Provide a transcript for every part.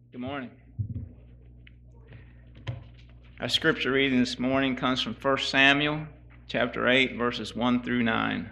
Good morning. Our scripture reading this morning comes from 1 Samuel chapter 8, verses 1 through 9.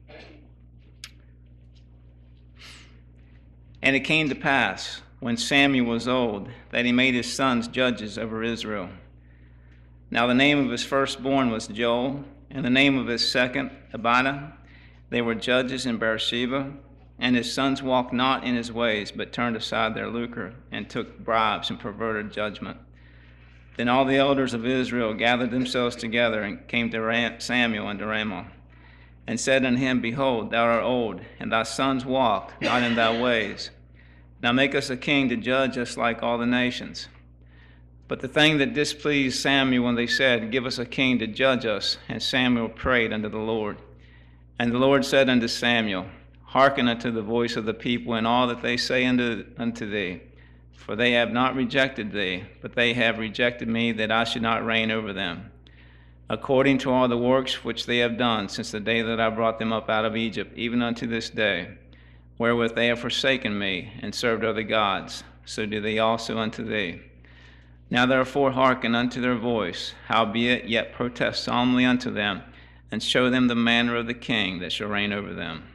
And it came to pass, when Samuel was old, that he made his sons judges over Israel. Now the name of his firstborn was Joel, and the name of his second, Abida. They were judges in Beersheba. And his sons walked not in his ways, but turned aside their lucre, and took bribes and perverted judgment. Then all the elders of Israel gathered themselves together, and came to Samuel unto Ramah, and said unto him, Behold, thou art old, and thy sons walk not in thy ways. Now make us a king to judge us like all the nations. But the thing that displeased Samuel when they said, Give us a king to judge us, and Samuel prayed unto the Lord. And the Lord said unto Samuel, Hearken unto the voice of the people in all that they say unto thee. For they have not rejected thee, but they have rejected me, that I should not reign over them, according to all the works which they have done since the day that I brought them up out of Egypt, even unto this day, wherewith they have forsaken me, and served other gods, so do they also unto thee. Now therefore hearken unto their voice, howbeit yet protest solemnly unto them, and show them the manner of the king that shall reign over them.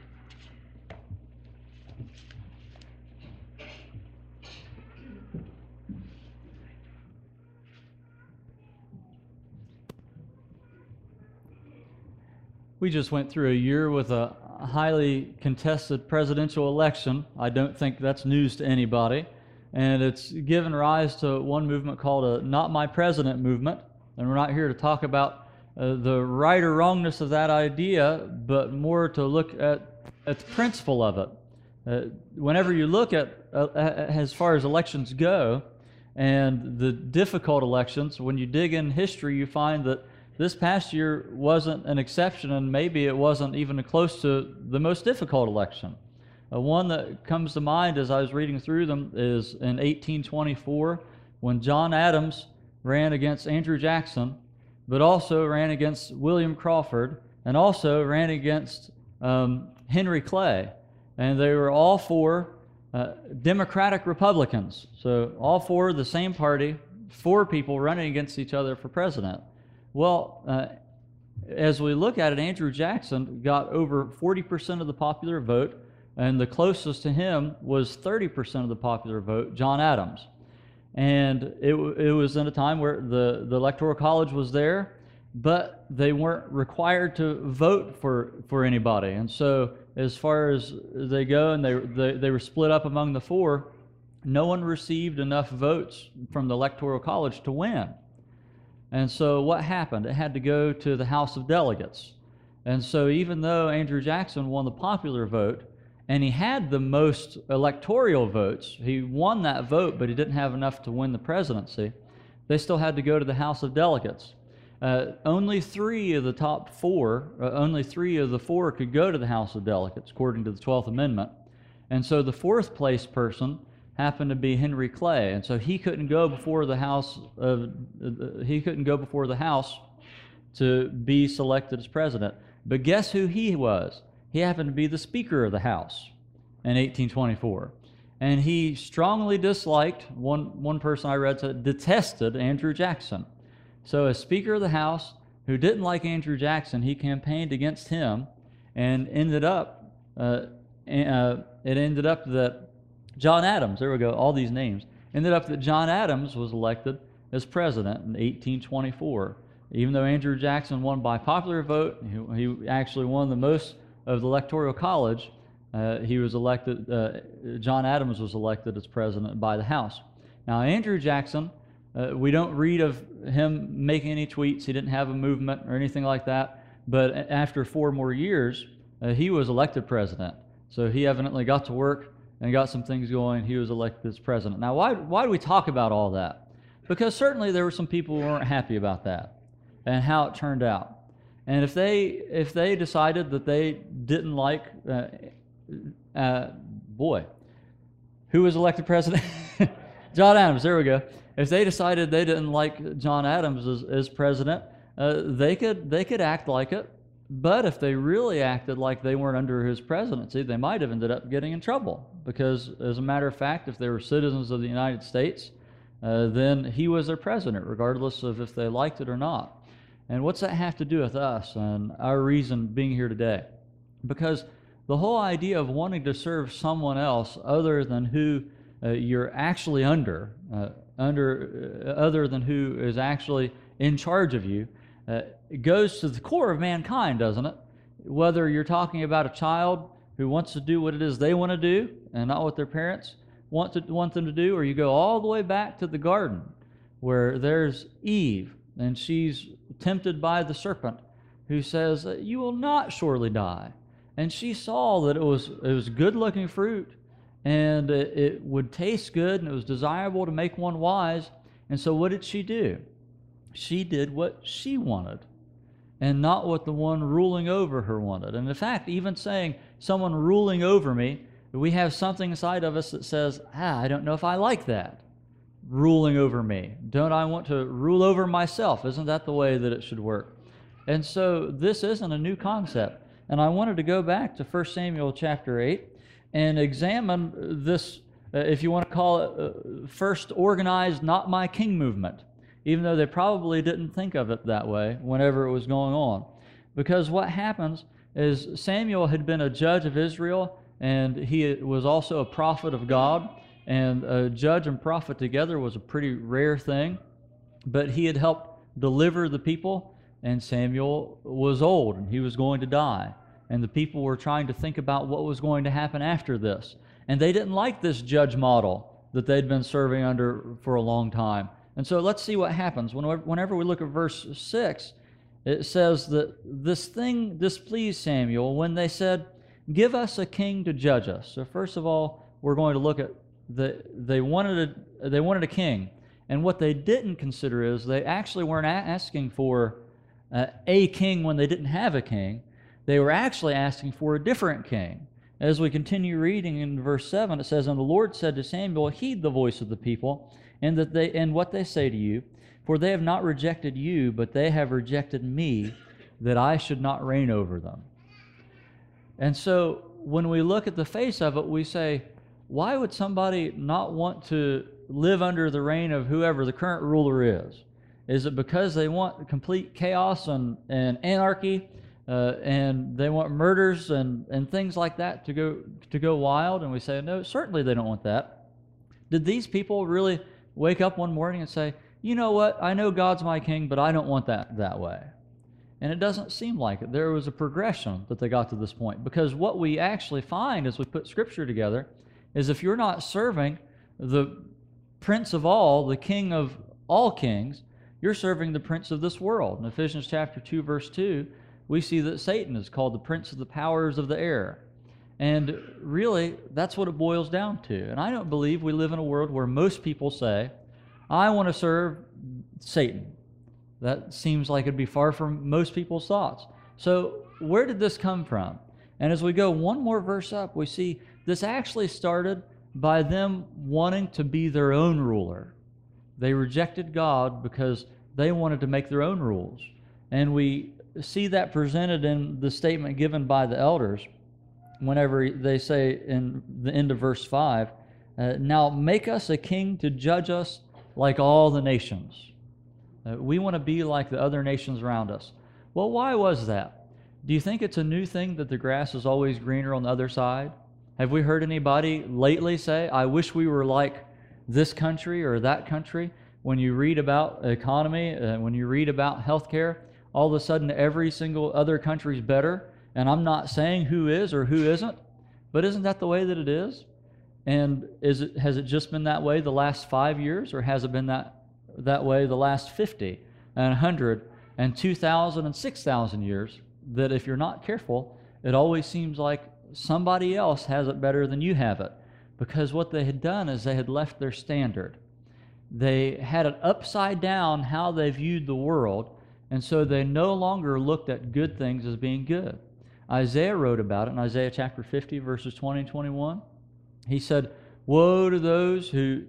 We just went through a year with a highly contested presidential election. I don't think that's news to anybody. And it's given rise to one movement called a Not My President movement. And we're not here to talk about the right or wrongness of that idea, but more to look at the principle of it. Whenever you look at, as far as elections go, and the difficult elections, when you dig in history, you find that this past year wasn't an exception, and maybe it wasn't even close to the most difficult election. One that comes to mind as I was reading through them is in 1824, when John Adams ran against Andrew Jackson, but also ran against William Crawford, and also ran against Henry Clay. And they were all four Democratic Republicans. So all four of the same party, four people running against each other for president. Well, as we look at it, Andrew Jackson got over 40% of the popular vote, and the closest to him was 30% of the popular vote, John Adams. And it was in a time where the Electoral College was there, but they weren't required to vote for anybody. And so as far as they go, and they were split up among the four, no one received enough votes from the Electoral College to win. And so what happened? It had to go to the House of Delegates. And so even though Andrew Jackson won the popular vote, and he had the most electoral votes, he won that vote, but he didn't have enough to win the presidency, they still had to go to the House of Delegates. Only three of the top four, only three of the four could go to the House of Delegates, according to the 12th Amendment. And so the fourth place person happened to be Henry Clay, and so he couldn't go before the House to be selected as president. But guess who he was? He happened to be the Speaker of the House in 1824, and he strongly disliked, one person I read said, detested Andrew Jackson. So as Speaker of the House, who didn't like Andrew Jackson, he campaigned against him, and ended up that John Adams, there we go, all these names, ended up that John Adams was elected as president in 1824. Even though Andrew Jackson won by popular vote, he actually won the most of the Electoral College, he was elected, John Adams was elected as president by the House. Now Andrew Jackson, we don't read of him making any tweets, he didn't have a movement or anything like that, but after 4 more years, he was elected president. So he evidently got to work and got some things going. He was elected as president. Now, why do we talk about all that? Because certainly there were some people who weren't happy about that and how it turned out. And if they decided that they didn't like, who was elected president? John Adams, there we go. If they decided they didn't like John Adams as president, they could act like it. But if they really acted like they weren't under his presidency, they might have ended up getting in trouble, because, as a matter of fact, if they were citizens of the United States, then he was their president, regardless of if they liked it or not. And what's that have to do with us and our reason being here today? Because the whole idea of wanting to serve someone else other than who you're actually other than who is actually in charge of you, it goes to the core of mankind, doesn't it? Whether you're talking about a child who wants to do what it is they want to do and not what their parents want them to do, or you go all the way back to the garden where there's Eve and she's tempted by the serpent who says, "You will not surely die." And she saw that it was good-looking fruit, and it would taste good, and it was desirable to make one wise. And so what did she do? She did what she wanted, and not what the one ruling over her wanted. And in fact, even saying, someone ruling over me, we have something inside of us that says, I don't know if I like that, ruling over me. Don't I want to rule over myself? Isn't that the way that it should work? And so this isn't a new concept. And I wanted to go back to 1 Samuel chapter 8 and examine this, if you want to call it, first organized Not My King movement, even though they probably didn't think of it that way whenever it was going on. Because what happens is Samuel had been a judge of Israel, and he was also a prophet of God, and a judge and prophet together was a pretty rare thing. But he had helped deliver the people, and Samuel was old, and he was going to die. And the people were trying to think about what was going to happen after this. And they didn't like this judge model that they'd been serving under for a long time. And so let's see what happens. Whenever we look at verse 6, it says that this thing displeased Samuel when they said, "Give us a king to judge us." So first of all, we're going to look at they wanted a king. And what they didn't consider is they actually weren't asking for a king when they didn't have a king. They were actually asking for a different king. As we continue reading in verse 7, it says, "And the Lord said to Samuel, Heed the voice of the people, and what they say to you, for they have not rejected you, but they have rejected me, that I should not reign over them." And so when we look at the face of it, we say, why would somebody not want to live under the reign of whoever the current ruler is? Is it because they want complete chaos and anarchy, and they want murders and things like that to go wild? And we say, no, certainly they don't want that. Did these people really wake up one morning and say, you know what, I know God's my king, but I don't want that way? And it doesn't seem like it. There was a progression that they got to this point, because what we actually find as we put Scripture together is if you're not serving the Prince of all, the King of all kings, you're serving the prince of this world. In Ephesians chapter 2, verse 2, we see that Satan is called the prince of the powers of the air. And really, that's what it boils down to. And I don't believe we live in a world where most people say, I want to serve Satan. That seems like it'd be far from most people's thoughts. So where did this come from? And as we go one more verse up, we see this actually started by them wanting to be their own ruler. They rejected God because they wanted to make their own rules. And we see that presented in the statement given by the elders whenever they say in the end of verse 5, "Now make us a king to judge us like all the nations." We want to be like the other nations around us. Well, why was that? Do you think it's a new thing that the grass is always greener on the other side? Have we heard anybody lately say, I wish we were like this country or that country? When you read about economy, when you read about healthcare, all of a sudden every single other country's better. And I'm not saying who is or who isn't, but isn't that the way that it is? And has it just been that way the last 5 years, or has it been that way the last 50 and 100 and 2,000 and 6,000 years, that if you're not careful, it always seems like somebody else has it better than you have it? Because what they had done is they had left their standard. They had it upside down how they viewed the world, and so they no longer looked at good things as being good. Isaiah wrote about it in Isaiah chapter 50, verses 20 and 21. He said, "Woe to those who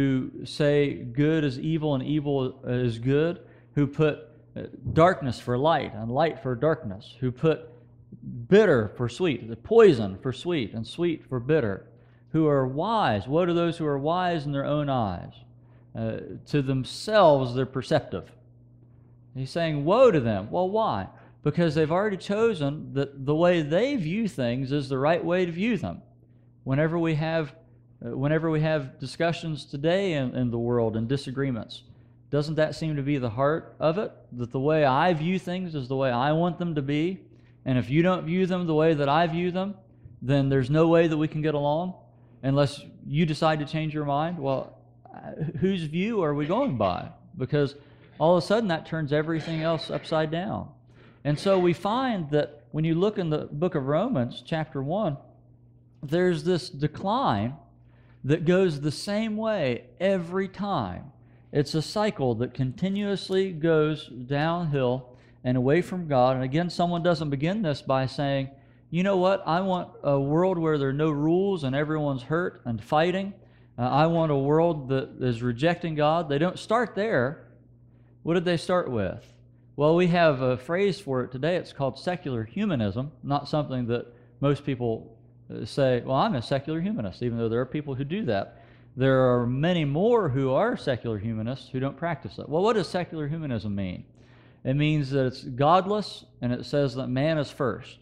say good is evil and evil is good, who put darkness for light and light for darkness, who put bitter for sweet, the poison for sweet and sweet for bitter, who are wise. Woe to those who are wise in their own eyes. To themselves, they're perceptive. He's saying, woe to them. Well, why? Because they've already chosen that the way they view things is the right way to view them. Whenever we have discussions today in the world and disagreements, doesn't that seem to be the heart of it? That the way I view things is the way I want them to be, and if you don't view them the way that I view them, then there's no way that we can get along unless you decide to change your mind. Well, whose view are we going by? Because all of a sudden that turns everything else upside down. And so we find that when you look in the book of Romans, chapter 1, there's this decline that goes the same way every time. It's a cycle that continuously goes downhill and away from God. And again, someone doesn't begin this by saying, you know what, I want a world where there are no rules and everyone's hurt and fighting. I want a world that is rejecting God. They don't start there. What did they start with? Well, we have a phrase for it today. It's called secular humanism, not something that most people say, well, I'm a secular humanist, even though there are people who do that. There are many more who are secular humanists who don't practice it. Well, what does secular humanism mean? It means that it's godless, and it says that man is first.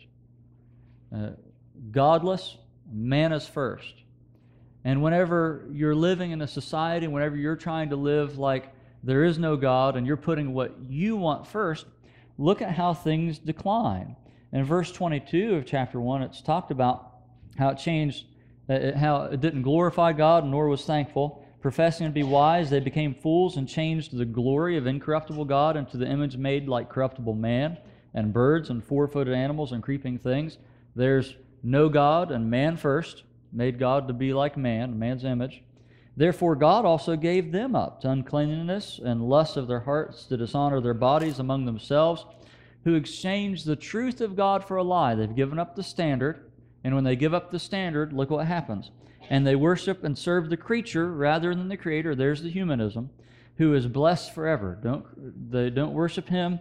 Godless, man is first. And whenever you're living in a society, whenever you're trying to live like there is no God and you're putting what you want first, look at how things decline. In verse 22 of chapter 1, it's talked about how it changed, how it didn't glorify God nor was thankful. Professing to be wise, they became fools and changed the glory of incorruptible God into the image made like corruptible man and birds and four-footed animals and creeping things. There's no God and man first, made God to be like man, man's image. Therefore God also gave them up to uncleanness and lust of their hearts to dishonor their bodies among themselves, who exchanged the truth of God for a lie. They've given up the standard, and when they give up the standard, look what happens. And they worship and serve the creature rather than the Creator. There's the humanism, who is blessed forever. They don't worship Him.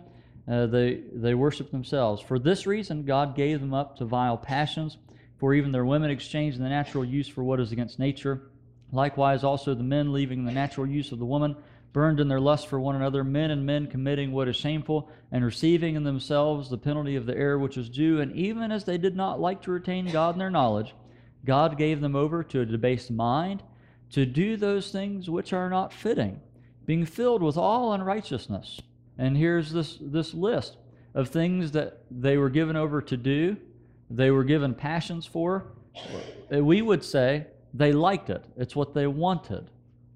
They worship themselves. For this reason, God gave them up to vile passions, for even their women exchanged the natural use for what is against nature. Likewise also the men, leaving the natural use of the woman, burned in their lust for one another, men and men committing what is shameful, and receiving in themselves the penalty of the error which is due. And even as they did not like to retain God in their knowledge, God gave them over to a debased mind, to do those things which are not fitting, being filled with all unrighteousness. And here's this list of things that they were given over to do, they were given passions for. We would say they liked it. It's what they wanted.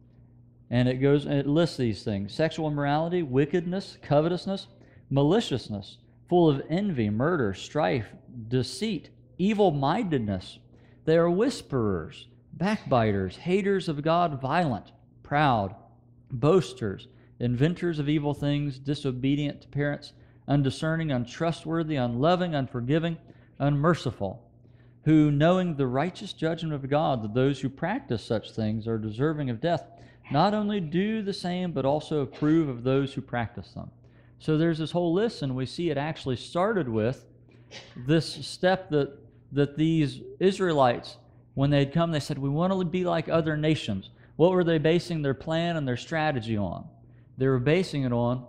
And it lists these things: sexual immorality, wickedness, covetousness, maliciousness, full of envy, murder, strife, deceit, evil-mindedness. They are whisperers, backbiters, haters of God, violent, proud, boasters, inventors of evil things, disobedient to parents, undiscerning, untrustworthy, unloving, unforgiving, unmerciful, who, knowing the righteous judgment of God, that those who practice such things are deserving of death, not only do the same, but also approve of those who practice them. So there's this whole list, and we see it actually started with this step that these Israelites, when they had come, they said, we want to be like other nations. What were they basing their plan and their strategy on? They were basing it on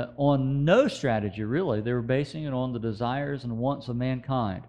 no strategy, really. They were basing it on the desires and wants of mankind.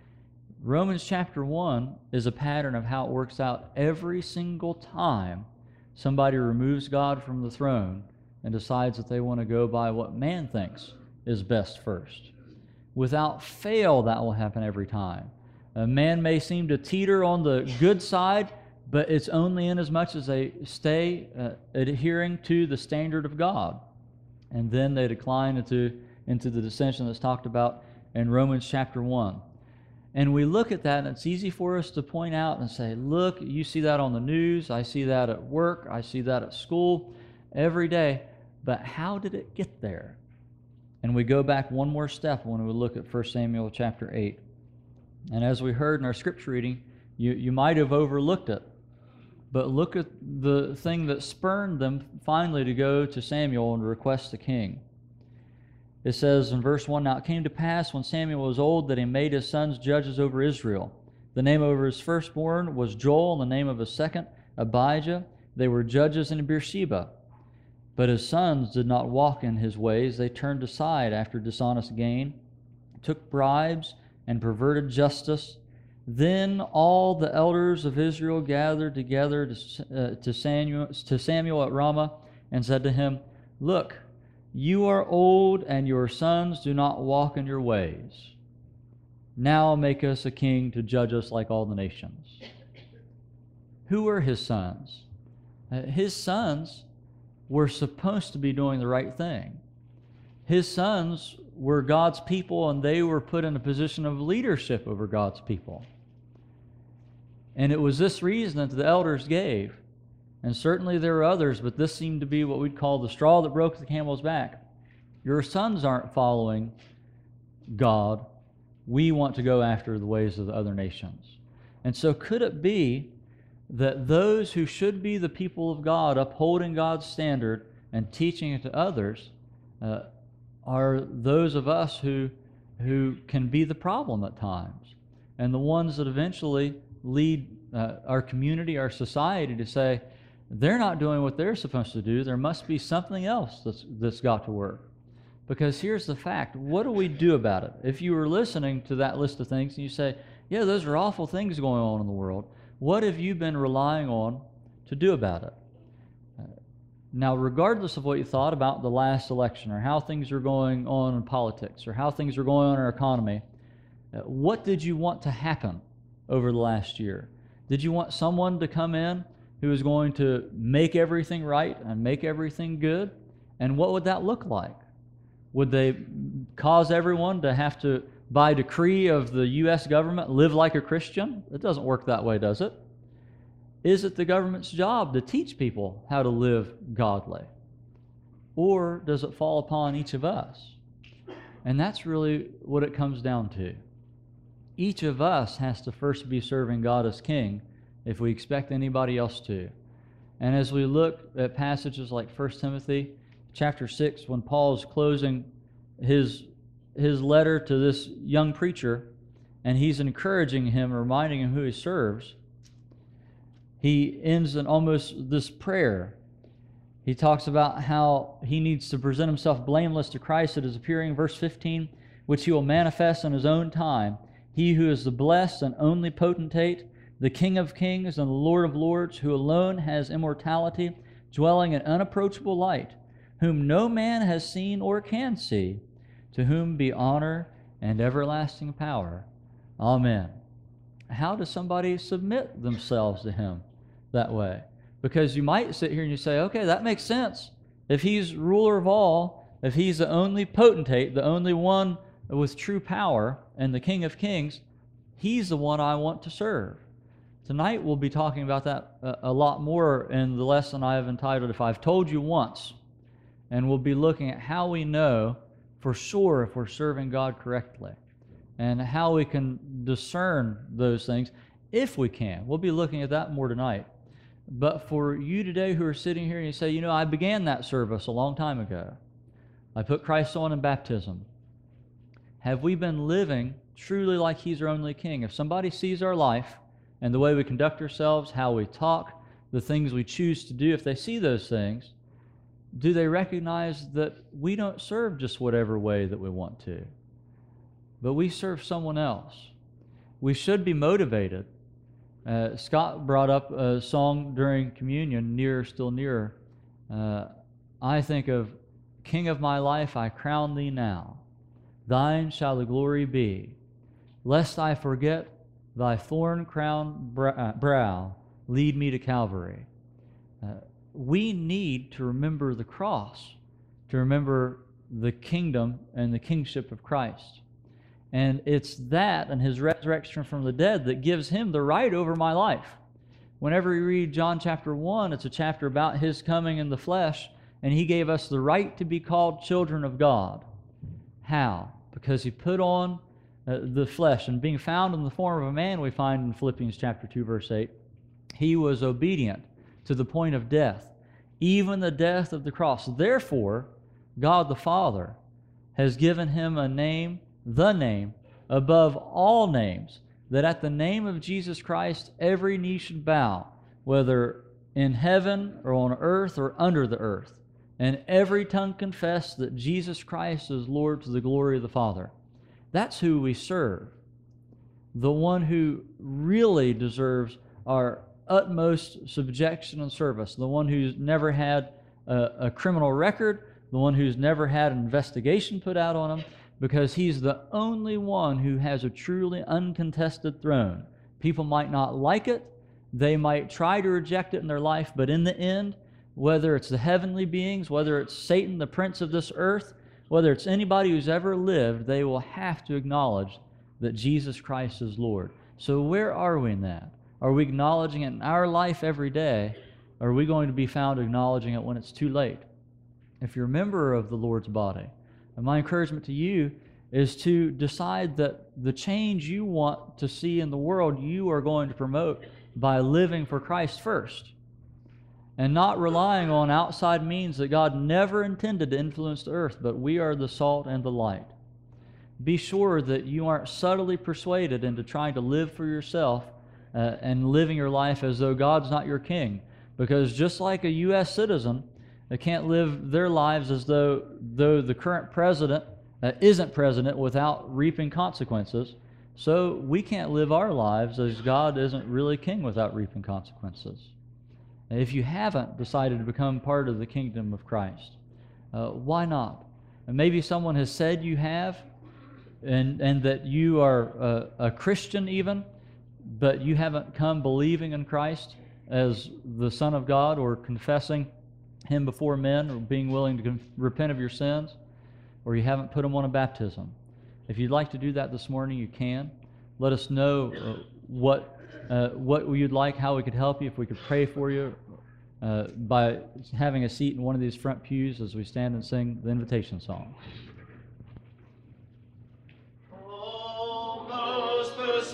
Romans chapter 1 is a pattern of how it works out every single time somebody removes God from the throne and decides that they want to go by what man thinks is best first. Without fail, that will happen every time. A man may seem to teeter on the good side, but it's only in as much as they stay adhering to the standard of God. And then they decline into the dissension that's talked about in Romans chapter 1. And we look at that, and it's easy for us to point out and say, look, you see that on the news, I see that at work, I see that at school, every day. But how did it get there? And we go back one more step when we look at 1 Samuel chapter 8. And as we heard in our scripture reading, you might have overlooked it. But look at the thing that spurred them finally to go to Samuel and request a king. It says in verse 1, Now it came to pass when Samuel was old that he made his sons judges over Israel. The name of his firstborn was Joel, and the name of his second, Abijah. They were judges in Beersheba. But his sons did not walk in his ways. They turned aside after dishonest gain, took bribes, and perverted justice. Then all the elders of Israel gathered together to Samuel at Ramah and said to him, "Look, you are old, and your sons do not walk in your ways. Now make us a king to judge us like all the nations." Who were his sons? His sons were supposed to be doing the right thing. His sons were God's people, and they were put in a position of leadership over God's people. And it was this reason that the elders gave. And certainly there were others, but this seemed to be what we'd call the straw that broke the camel's back. Your sons aren't following God. We want to go after the ways of the other nations. And so could it be that those who should be the people of God, upholding God's standard and teaching it to others, are those of us who can be the problem at times, and the ones that eventually lead our community, our society, to say, they're not doing what they're supposed to do. There must be something else that's got to work. Because here's the fact. What do we do about it? If you were listening to that list of things and you say, yeah, those are awful things going on in the world, what have you been relying on to do about it? Now, regardless of what you thought about the last election or how things are going on in politics or how things are going on in our economy, what did you want to happen over the last year? Did you want someone to come in who is going to make everything right and make everything good? And what would that look like? Would they cause everyone to have to, by decree of the U.S. government, live like a Christian? It doesn't work that way, does it? Is it the government's job to teach people how to live godly? Or does it fall upon each of us? And that's really what it comes down to. Each of us has to first be serving God as King if we expect anybody else to. And as we look at passages like 1 Timothy chapter 6, when Paul is closing his letter to this young preacher, and he's encouraging him, reminding him who he serves, he ends in almost this prayer. He talks about how he needs to present himself blameless to Christ at his appearing, verse 15, which he will manifest in his own time. He who is the blessed and only potentate, the King of kings and the Lord of lords, who alone has immortality, dwelling in unapproachable light, whom no man has seen or can see, to whom be honor and everlasting power. Amen. How does somebody submit themselves to him that way? Because you might sit here and you say, okay, that makes sense. If he's ruler of all, if he's the only potentate, the only one with true power, and the King of kings, he's the one I want to serve. Tonight we'll be talking about that a lot more in the lesson I have entitled, If I've Told You Once. And we'll be looking at how we know for sure if we're serving God correctly, and how we can discern those things if we can. We'll be looking at that more tonight. But for you today who are sitting here and you say, I began that service a long time ago. I put Christ on in baptism. Have we been living truly like he's our only King? If somebody sees our life and the way we conduct ourselves, how we talk, the things we choose to do, if they see those things, do they recognize that we don't serve just whatever way that we want to, but we serve someone else? We should be motivated. Scott brought up a song during communion, Nearer, Still Nearer. I think of, King of my life, I crown thee now. Thine shall the glory be. Lest I forget thy thorn-crowned brow, lead me to Calvary. We need to remember the cross, to remember the kingdom and the kingship of Christ. And it's that and his resurrection from the dead that gives him the right over my life. Whenever you read John chapter 1, it's a chapter about his coming in the flesh, and he gave us the right to be called children of God. How? Because he put on the flesh, and being found in the form of a man, we find in Philippians chapter 2, verse 8, he was obedient to the point of death, even the death of the cross. Therefore, God the Father has given him a name, the name, above all names, that at the name of Jesus Christ, every knee should bow, whether in heaven or on earth or under the earth, and every tongue confess that Jesus Christ is Lord to the glory of the Father. That's who we serve. The one who really deserves our utmost subjection and service, the one who's never had a criminal record, the one who's never had an investigation put out on him, because he's the only one who has a truly uncontested throne. People might not like it, they might try to reject it in their life, but in the end, whether it's the heavenly beings, whether it's Satan, the prince of this earth, whether it's anybody who's ever lived, they will have to acknowledge that Jesus Christ is Lord. So where are we in that? Are we acknowledging it in our life every day? Or are we going to be found acknowledging it when it's too late? If you're a member of the Lord's body, and my encouragement to you is to decide that the change you want to see in the world, you are going to promote by living for Christ first, and not relying on outside means that God never intended to influence the earth, but we are the salt and the light. Be sure that you aren't subtly persuaded into trying to live for yourself and living your life as though God's not your king, because just like a U.S. citizen, they can't live their lives as though the current president isn't president without reaping consequences. So we can't live our lives as God isn't really king without reaping consequences. And if you haven't decided to become part of the kingdom of Christ, why not? And maybe someone has said you have, and that you are a Christian even, but you haven't come believing in Christ as the Son of God, or confessing Him before men, or being willing to repent of your sins, or you haven't put Him on a baptism. If you'd like to do that this morning, you can. Let us know what you'd like, how we could help you, if we could pray for you, by having a seat in one of these front pews as we stand and sing the invitation song.